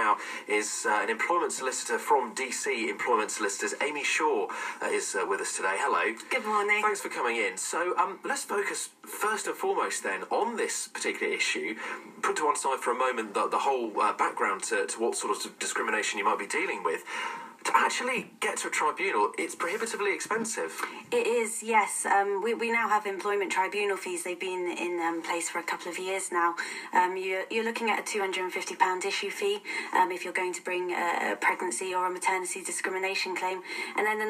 now is an employment solicitor from DC Employment Solicitors. Amy Shaw is with us today. Hello. Good morning. Thanks for coming in. So let's focus first and foremost then on this particular issue. Put to one side for a moment the whole background to what sort of discrimination you might be dealing with. To actually get to a tribunal, it's prohibitively expensive. It is, yes. We now have employment tribunal fees. They've been in place for a couple of years now. You're looking at a £250 issue fee if you're going to bring a pregnancy or a maternity discrimination claim, and then the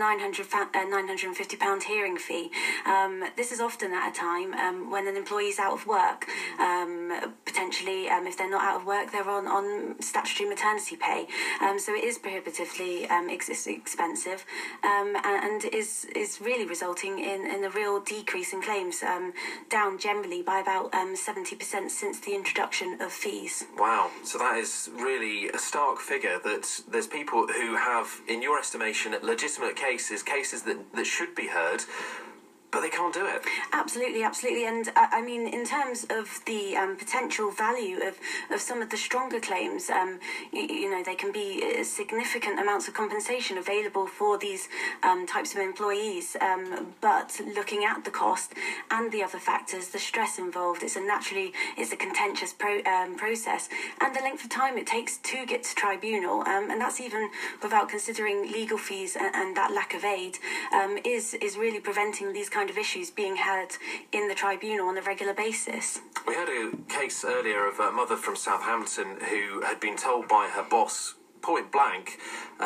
£950 hearing fee. This is often at a time when an employee's out of work. Potentially, if they're not out of work, they're on statutory maternity pay. So it is prohibitively expensive, and is really resulting in a real decrease in claims, down generally by about 70% since the introduction of fees. Wow, so that is really a stark figure, that there's people who have, in your estimation, legitimate cases that should be heard, but they can't do it. Absolutely. And I mean, in terms of the potential value of some of the stronger claims, you know, they can be significant amounts of compensation available for these types of employees. But looking at the cost and the other factors, the stress involved, it's a contentious process, and the length of time it takes to get to tribunal, and that's even without considering legal fees and that lack of aid, is really preventing these kind of issues being heard in the tribunal on a regular basis. We had a case earlier of a mother from Southampton who had been told by her boss, point blank,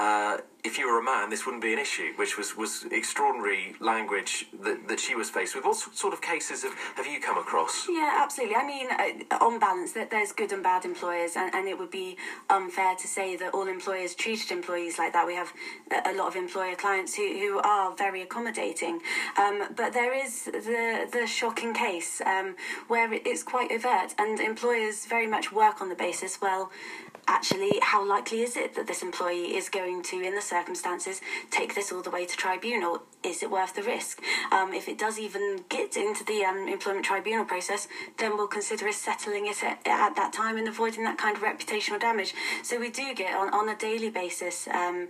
if you were a man, this wouldn't be an issue, which was extraordinary language that she was faced with. What sort of cases have you come across? Yeah, absolutely. I mean, on balance, that there's good and bad employers, and it would be unfair to say that all employers treated employees like that. We have a lot of employer clients who are very accommodating, but there is the shocking case where it's quite overt, and employers very much work on the basis, well, actually, how likely is it that this employee is going to, in the circumstances, take this all the way to tribunal? Is it worth the risk? If it does even get into the employment tribunal process, then we'll consider settling it at that time and avoiding that kind of reputational damage. So we do get on a daily basis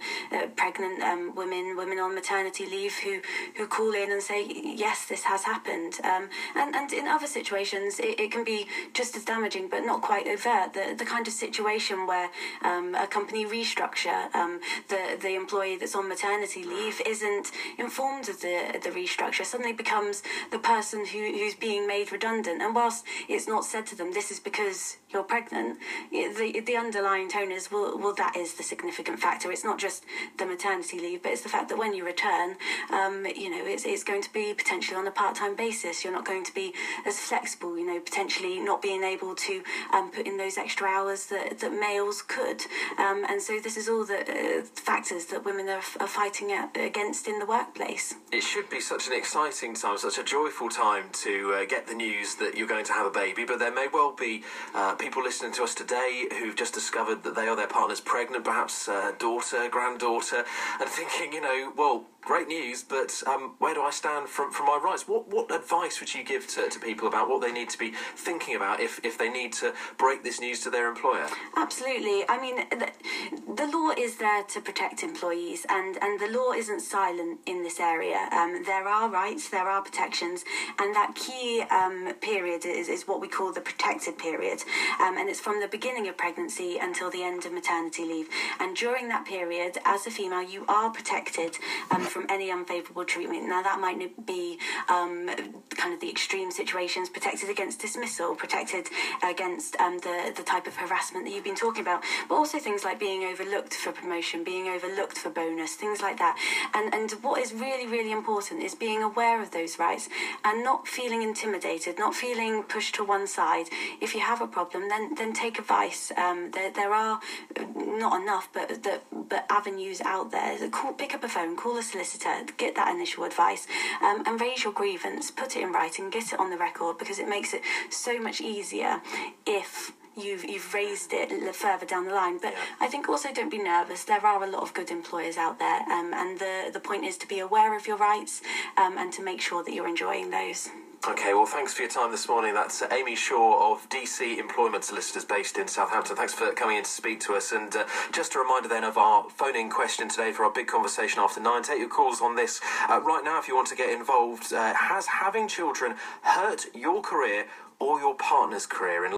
pregnant women on maternity leave who call in and say, yes, this has happened. And in other situations, it can be just as damaging, but not quite overt. The kind of situation where a company restructure, the employee that's on maternity leave isn't informed of the restructure, suddenly becomes the person who's being made redundant. And whilst it's not said to them, this is because you're pregnant, the underlying tone is, well, that is the significant factor. It's not just the maternity leave, but it's the fact that when you return, you know, it's going to be potentially on a part-time basis. You're not going to be as flexible, you know, potentially not being able to put in those extra hours that males could. And so this is all the factors that women are fighting against in the workplace. It should be such an exciting time, such a joyful time to get the news that you're going to have a baby, but there may well be people listening to us today who've just discovered that they or their partner's pregnant, perhaps daughter, granddaughter, and thinking, you know, well, great news, but where do I stand from my rights? What advice would you give to people about what they need to be thinking about if they need to break this news to their employer? Absolutely. I mean, the law is there to protect employees, and the law isn't silent in this area. There are rights, there are protections, and that key period is what we call the protected period, and it's from the beginning of pregnancy until the end of maternity leave. And during that period, as a female, you are protected from any unfavourable treatment. Now, that might be kind of the extreme situations, protected against dismissal, protected against the type of harassment that you've been talking about, but also things like being overlooked for promotion, being overlooked for bonus, things like that. And what is really, really important is being aware of those rights and not feeling intimidated, not feeling pushed to one side. If you have a problem, then take advice. There are not enough, but avenues out there. Pick up a phone, call a solicitor, get that initial advice, and raise your grievance, put it in writing, get it on the record, because it makes it so much easier if you've raised it further down the line. But I think also don't be nervous. There are a lot of good employers out there, and the point is to be aware of your rights and to make sure that you're enjoying those. Okay, well, thanks for your time this morning. That's Amy Shaw of DC Employment Solicitors based in Southampton. Thanks for coming in to speak to us. And just a reminder then of our phone-in question today for our big conversation after 9. Take your calls on this right now if you want to get involved. Has having children hurt your career or your partner's career?